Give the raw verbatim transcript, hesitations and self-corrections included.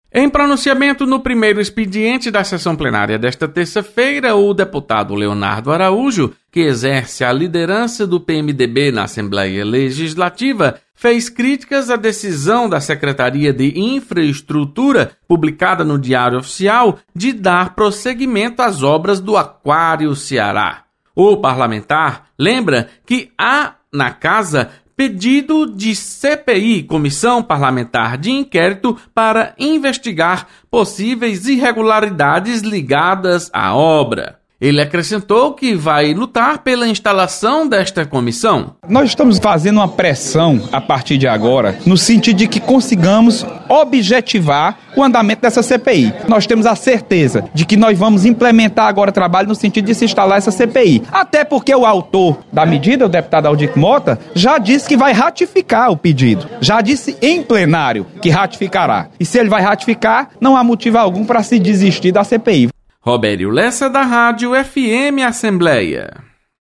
Em pronunciamento no primeiro expediente da sessão plenária desta terça-feira, o deputado Leonardo Araújo, que exerce a liderança do P M D B na Assembleia Legislativa, fez críticas à decisão da Secretaria de Infraestrutura, publicada no Diário Oficial, de dar prosseguimento às obras do Aquário Ceará. O parlamentar lembra que há na casa pedido de C P I, Comissão Parlamentar de Inquérito, para investigar possíveis irregularidades ligadas à obra. Ele acrescentou que vai lutar pela instalação desta comissão. Nós estamos fazendo uma pressão a partir de agora, no sentido de que consigamos objetivar o andamento dessa C P I. Nós temos a certeza de que nós vamos implementar agora o trabalho no sentido de se instalar essa C P I. Até porque o autor da medida, o deputado Aldir Mota, já disse que vai ratificar o pedido. Já disse em plenário que ratificará. E se ele vai ratificar, não há motivo algum para se desistir da C P I. Robério Lessa, da Rádio F M Assembleia.